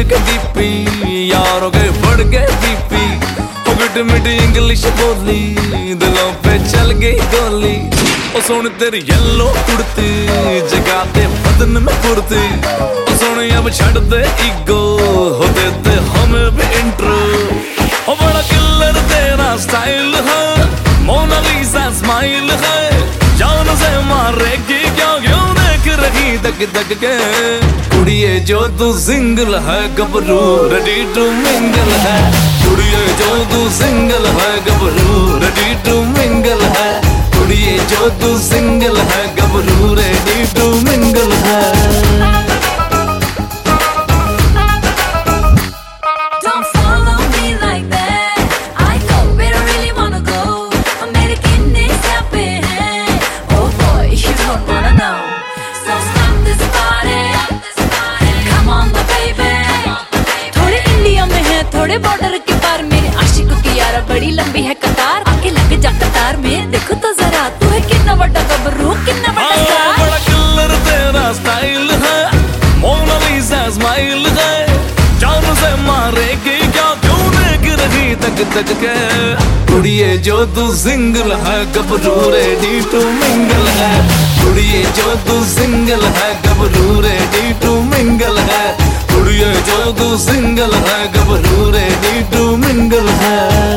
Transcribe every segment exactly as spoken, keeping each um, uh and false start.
के डीपी, यारों के बढ़ गए बीपी। गिट मिट इंग्लिश बोली, दिलों पे चल गई गोली। ओ सुन तेरी येलो कुर्ती, जगा दे बदन में फुर्ती। ओ सुन अब छड़ दे ईगो, हो दे दे हमें भी इंट्रो। ओ बड़ा किलर तेरा स्टाइल है, मोनालिसा स्माइल है। जान से मारेगी क्या, क्यों देख रही दग दग के। कुड़िए जो तू सिंगल है, गबरू रेडी टू मिंगल है। कुड़िए जो तू सिंगल है, गबरू रेडी टू मिंगल है। कुड़िए जो तू सिंगल है, गबरू रेडी टू मिंगल है। थोड़े बॉर्डर के पार मेरे आशिकों की यारा बड़ी लंबी है कतार। आके लग जा कतार में, देखो तो जरा तू है कितना बड़ा गबरू, कितना बड़ा स्टार। बड़ा किलर तेरा स्टाइल है, मोनालिसा स्माइल है। जान से मारेगी क्या, क्यों देख रही तक तक के। कुड़िए जो तू सिंगल है, गबरू रेडी टू मिंगल है। कुड़िए जो तू सिंगल है, गबरू रेडी टू मिंगल है। कुड़िए जो तू सिंगल है, गबरू रेडी टू मिंगल है।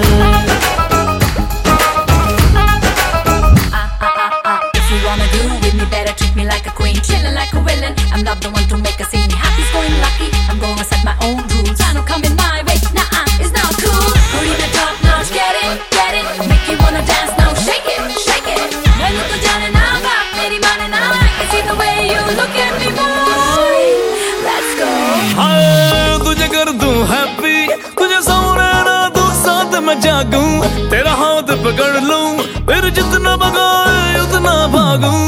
If you wanna do with me, better treat me like a queen, chillin' like a villain. I'm not the one to make a scene. Happy's going lucky, I'm gonna set my own rules. I don't come in my way, nah, it's not cool. Put in the top notch, get it, get it. Make you wanna dance now, shake it, shake it. Mainu to jaane na baat, meri maane na. I see the way you look at me, boy. Let's go. हाँ तुझे कर दूं happy, तुझे सोने ना दूं, साथ में जागूं। तेरा हाथ पकड़ लूं, फिर जितना भगाए उतना भागूं।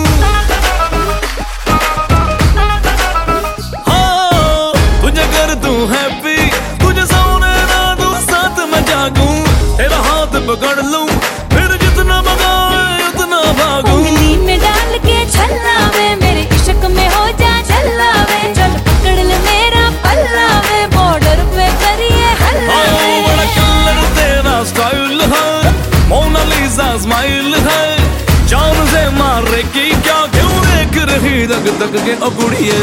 हाँ तुझे कर दूं हैप्पी, तुझे सोने ना दूं, साथ में जागूं। तेरा हाथ पकड़ लूं, फिर जितना भगाए उतना भागूं। उंगली में डाल के छल्लावे, मेरे इश्क में हो जा छल्लावे। चल पकड़ ले मेरा पल्लावे, बॉर्डर पे करिए हल्लावे। बड़ा किलर तेरा स्टाइल है, मोनालिसा स्माइल है। जान से मारेगी क्या, क्यों देख रही दग दग के। ओ कुड़िए,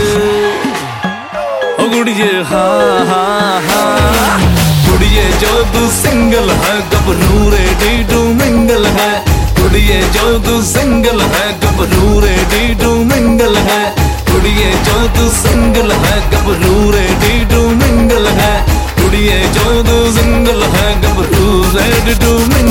ओ कुड़िए, हाँ हाँ हाँ। कुड़िए जो तू सिंगल है, गबरू रेडी टू मिंगल है। कुड़िए जो तू सिंगल है, गबरू रेडी टू मिंगल है। कुड़िए जो तू सिंगल है, गबरू रेडी टू मिंगल है। कुड़िए जो तू सिंगल है, गबरू रेडी टू मिंगल है।